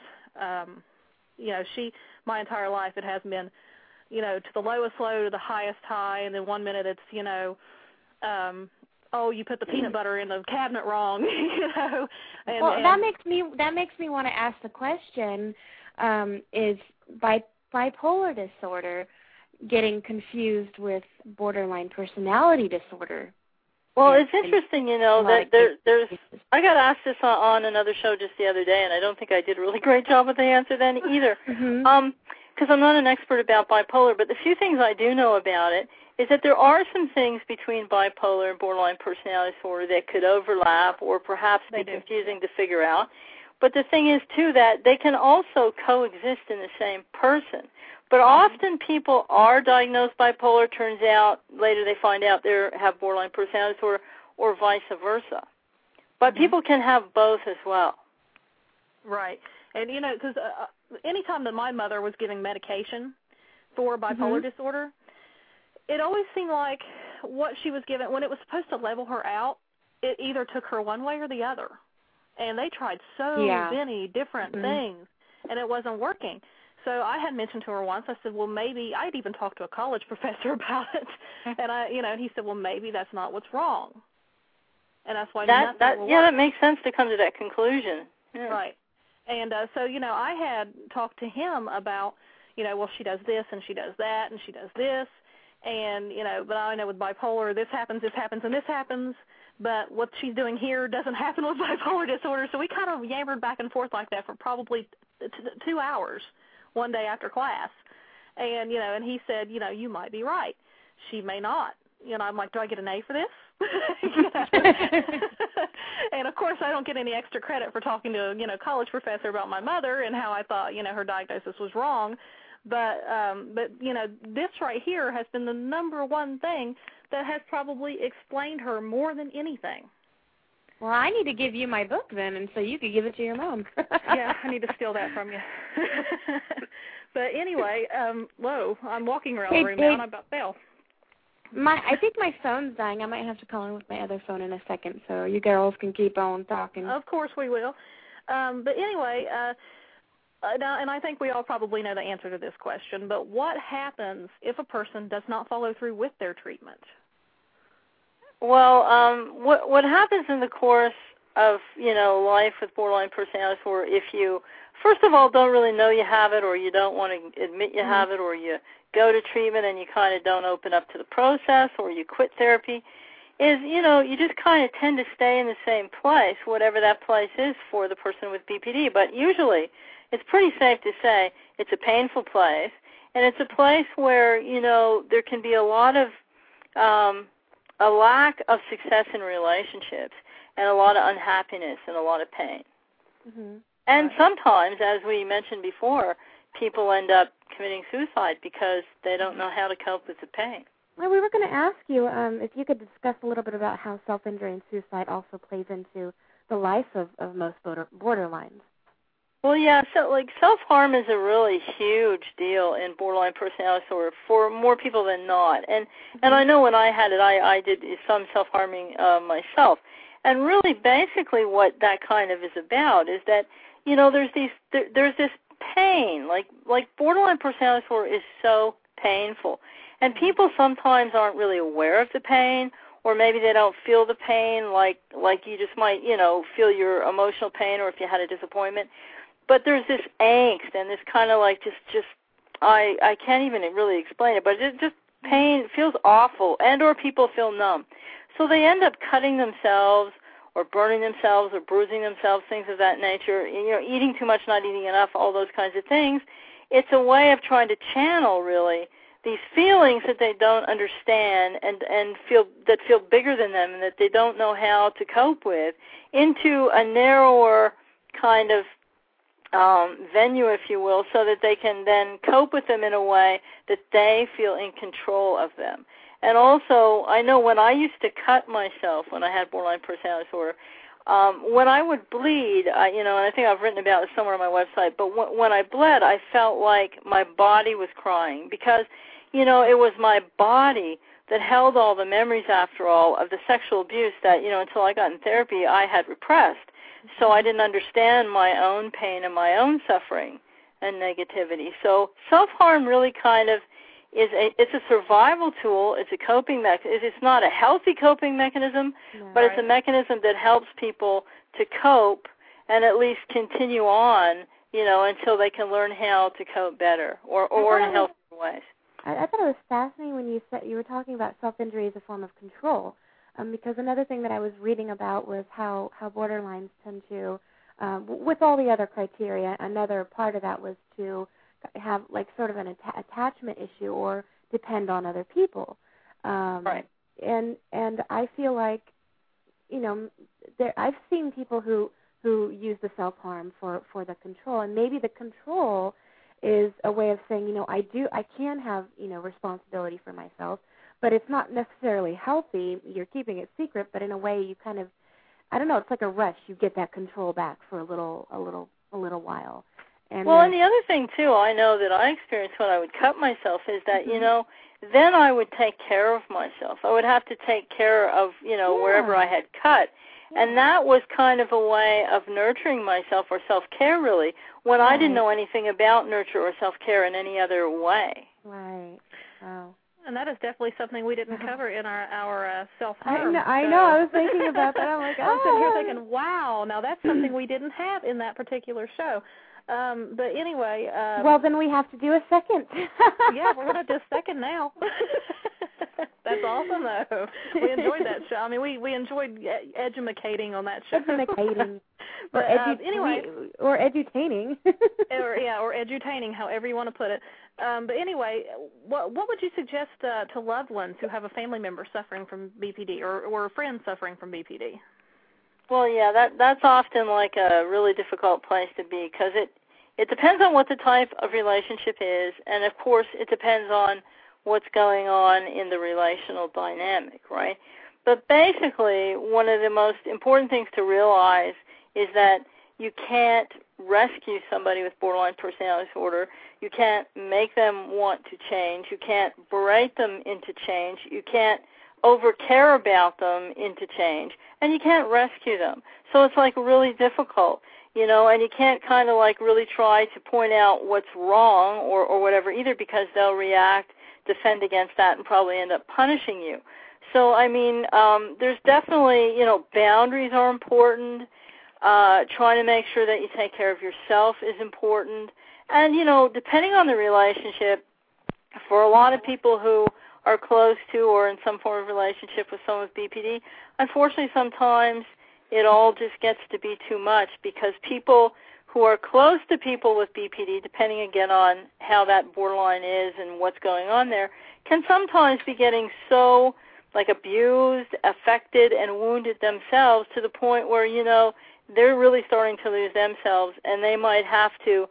my entire life it has been to the lowest low to the highest high, and then one minute it's oh, you put the peanut butter in the cabinet wrong, And
that makes me want to ask the question: is bipolar disorder getting confused with borderline personality disorder?
Well, it's interesting, that there's. I got asked this on another show just the other day, and I don't think I did a really great job with the answer then either. Because I'm not an expert about bipolar, but the few things I do know about it is that there are some things between bipolar and borderline personality disorder that could overlap or perhaps be confusing to figure out. But the thing is, too, that they can also coexist in the same person. But often people are diagnosed bipolar. Turns out later they find out they have borderline personality disorder, or vice versa. But people can have both as well.
Right. And, because anytime that my mother was giving medication for bipolar disorder, it always seemed like what she was given, when it was supposed to level her out, it either took her one way or the other. And they tried so many different things, and it wasn't working. So I had mentioned to her once, I said, well, maybe, I'd even talked to a college professor about it, and and he said, well, maybe that's not what's wrong. And that's why
that makes sense to come to that conclusion. Yeah.
Right. And so, I had talked to him about, well, she does this, and she does that, and she does this, and, but I know with bipolar, this happens, and this happens, but what she's doing here doesn't happen with bipolar disorder. So we kind of yammered back and forth like that for probably 2 hours one day after class. And, and he said, you might be right. She may not. I'm like, do I get an A for this? And, of course, I don't get any extra credit for talking to, a college professor about my mother and how I thought, her diagnosis was wrong. But this right here has been the number one thing that has probably explained her more than anything.
Well, I need to give you my book then, and so you could give it to your mom.
Yeah, I need to steal that from you. But anyway, I'm walking around the room now, and I'm about to fail.
I think my phone's dying. I might have to call in with my other phone in a second, so you girls can keep on talking.
Of course we will. But anyway, now, and I think we all probably know the answer to this question, but what happens if a person does not follow through with their treatment?
Well, what happens in the course of, life with borderline personality disorder, if you, first of all, don't really know you have it, or you don't want to admit you have it, or you go to treatment and you kind of don't open up to the process, or you quit therapy, is, you just kind of tend to stay in the same place, whatever that place is for the person with BPD. But usually it's pretty safe to say it's a painful place, and it's a place where, there can be a lot of a lack of success in relationships and a lot of unhappiness and a lot of pain. And sometimes, as we mentioned before, people end up committing suicide because they don't know how to cope with the pain.
Well, we were going to ask you if you could discuss a little bit about how self-injury and suicide also plays into the life of most borderlines.
Well, yeah, so self-harm is a really huge deal in borderline personality disorder for more people than not. And I know when I had it, I did some self-harming myself. And really, basically, what that kind of is about is that, there's this pain. Like borderline personality disorder is so painful. And people sometimes aren't really aware of the pain, or maybe they don't feel the pain like you just might, feel your emotional pain or if you had a disappointment. But there's this angst and this kind of like just I can't even really explain it, but it just pain feels awful, and or people feel numb. So they end up cutting themselves or burning themselves or bruising themselves, things of that nature, eating too much, not eating enough, all those kinds of things. It's a way of trying to channel, really, these feelings that they don't understand and feel bigger than them and that they don't know how to cope with into a narrower kind of venue, if you will, so that they can then cope with them in a way that they feel in control of them. And also, I know when I used to cut myself when I had borderline personality disorder, when I would bleed, and I think I've written about it somewhere on my website, but when I bled, I felt like my body was crying because, it was my body that held all the memories, after all, of the sexual abuse that, until I got in therapy, I had repressed. So I didn't understand my own pain and my own suffering and negativity. So self-harm really kind of it's a survival tool. It's a coping mechanism. It's not a healthy coping mechanism, but it's a mechanism that helps people to cope and at least continue on, until they can learn how to cope better or in healthier ways.
I thought it was fascinating when you said you were talking about self-injury as a form of control, because another thing that I was reading about was how borderlines tend to, with all the other criteria, another part of that was to have like sort of an attachment issue or depend on other people.
Right.
And I feel like, I've seen people who use the self-harm for the control, and maybe the control is a way of saying, I can have, responsibility for myself, but it's not necessarily healthy. You're keeping it secret, but in a way you kind of, I don't know, it's like a rush. You get that control back for a little while. And
and the other thing, too, I know that I experienced when I would cut myself is that, then I would take care of myself. I would have to take care of, wherever I had cut. Yeah. And that was kind of a way of nurturing myself or self-care, really, when I didn't know anything about nurture or self-care in any other way.
Right. Wow.
And that is definitely something we didn't cover in our self-harm.
I know. I was thinking about that. I'm like,
I'm sitting here thinking, wow, now that's something we didn't have in that particular show. But anyway.
Well, then we have to do a second.
Yeah, we're going to do a second now. That's awesome, though. We enjoyed that show. I mean, we enjoyed edumacating on that show.
Edumacating.
But anyway.
Or edutaining.
or edutaining, however you want to put it. But anyway, what would you suggest to loved ones who have a family member suffering from BPD or a friend suffering from BPD?
Well, yeah, that's often like a really difficult place to be because it depends on what the type of relationship is, and of course it depends on what's going on in the relational dynamic, right? But basically, one of the most important things to realize is that you can't rescue somebody with borderline personality disorder. You can't make them want to change. You can't berate them into change. You can't over-care about them into change. And you can't rescue them. So it's like really difficult, and you can't kind of like really try to point out what's wrong or whatever either because they'll react, defend against that, and probably end up punishing you. So, I mean, there's definitely, boundaries are important. Trying to make sure that you take care of yourself is important. And, depending on the relationship, for a lot of people who are close to or in some form of relationship with someone with BPD, unfortunately sometimes it all just gets to be too much because people who are close to people with BPD, depending again on how that borderline is and what's going on there, can sometimes be getting so like abused, affected, and wounded themselves to the point where, they're really starting to lose themselves and they might have to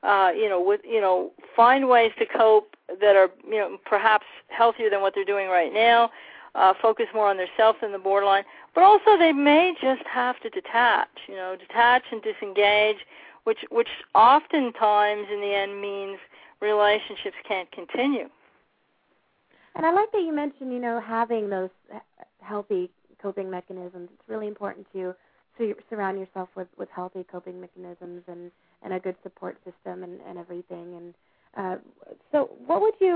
find ways to cope that are, perhaps healthier than what they're doing right now, focus more on themselves than the borderline. But also they may just have to detach and disengage, which oftentimes in the end means relationships can't continue.
And I like that you mentioned, having those healthy coping mechanisms. It's really important to surround yourself with healthy coping mechanisms and a good support system and everything. And so what would you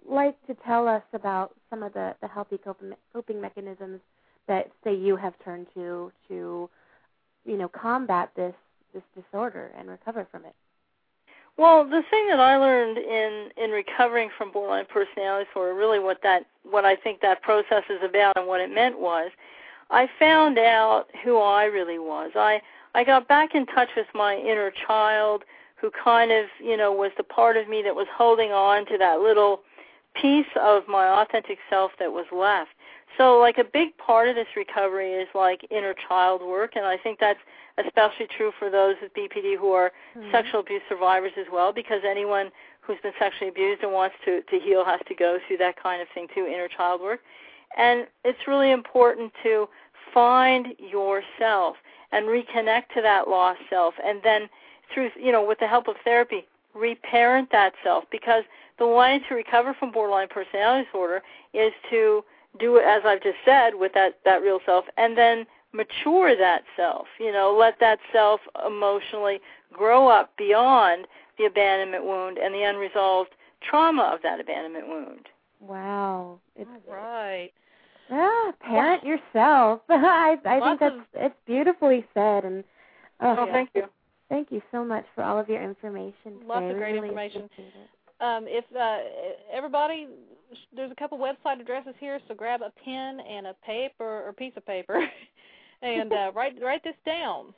like to tell us about some of the healthy coping mechanisms that, say, you have turned to combat this disorder and recover from it?
Well, the thing that I learned in recovering from borderline personality disorder, really what I think that process is about and what it meant was, I found out who I really was. I got back in touch with my inner child, who kind of, was the part of me that was holding on to that little piece of my authentic self that was left. So, like, a big part of this recovery is, like, inner child work, and I think that's especially true for those with BPD who are sexual abuse survivors as well, because anyone who's been sexually abused and wants to heal has to go through that kind of thing too, inner child work. And it's really important to find yourself and reconnect to that lost self, and then through, with the help of therapy, reparent that self, because the way to recover from borderline personality disorder is to do it, as I've just said, with that real self, and then mature that self, let that self emotionally grow up beyond the abandonment wound and the unresolved trauma of that abandonment wound.
Wow.
Right.
Parent yourself. I think it's beautifully said. And
thank you.
Thank you so much for all of your information today.
Lots of great information. If everybody, there's a couple website addresses here, so grab a pen and a paper or piece of paper and write this down.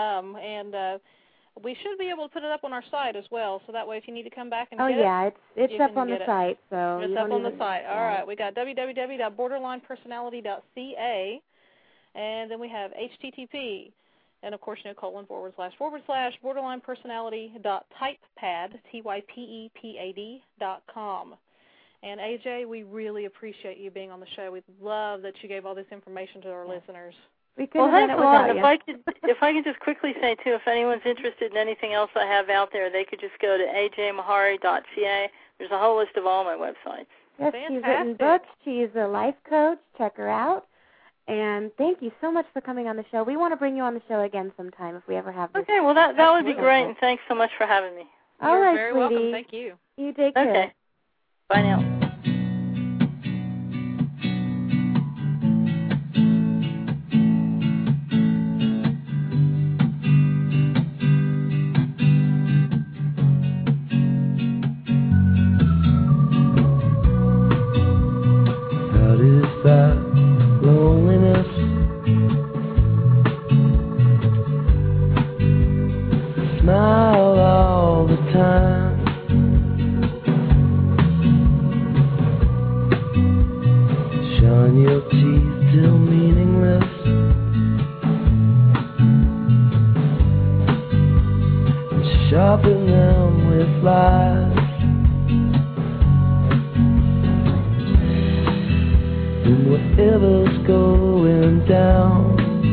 We should be able to put it up on our site as well, so that way if you need to come back and get it,
it's up on the site. So
it's up on the site. All right, we got www.borderlinepersonality.ca, and then we have HTTP, and of course, //borderlinepersonality.typepad, typepad.com. And AJ, we really appreciate you being on the show. We love that you gave all this information to our listeners.
We couldn't have done it without you.
If I could just quickly say, too, if anyone's interested in anything else I have out there, they could just go to ajmahari.ca. There's a whole list of all my websites.
Yes, she's written books. She's a life coach. Check her out. And thank you so much for coming on the show. We want to bring you on the show again sometime if we ever have this.
Okay, well, that would be great, and thanks so much for having me.
All right,
very
sweetie.
welcome. Thank you.
You take care.
Okay. Bye now.
That loneliness smile all the time, shine your teeth till meaningless, and sharpen them with lies. And whatever's going down,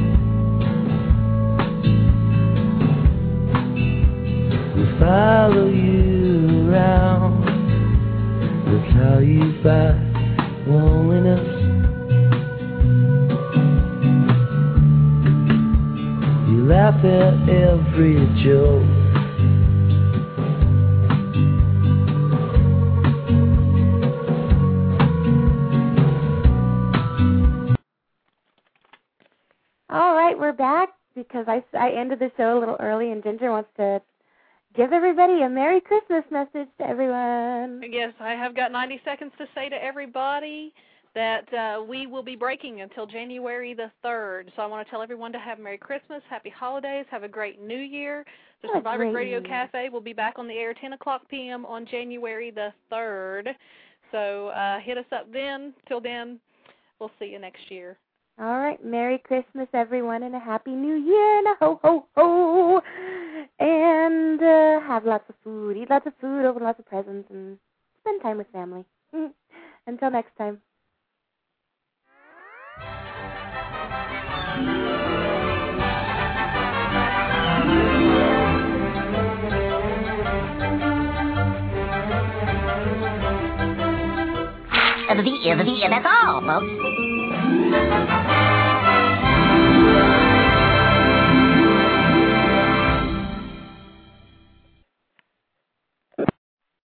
we'll follow you around. That's how you fight loneliness. You laugh at every joke.
All right, we're back because I ended the show a little early, and Ginger wants to give everybody a Merry Christmas message to everyone.
Yes, I have got 90 seconds to say to everybody that we will be breaking until January the 3rd. So I want to tell everyone to have Merry Christmas, Happy Holidays, have a great New Year. The Survivor Radio Cafe will be back on the air 10 o'clock p.m. on January the 3rd. So hit us up then. Till then, we'll see you next year.
All right, Merry Christmas, everyone, and a Happy New Year, and a ho, ho, ho. And have lots of food, eat lots of food, open lots of presents, and spend time with family. Until next time.
That's all, folks.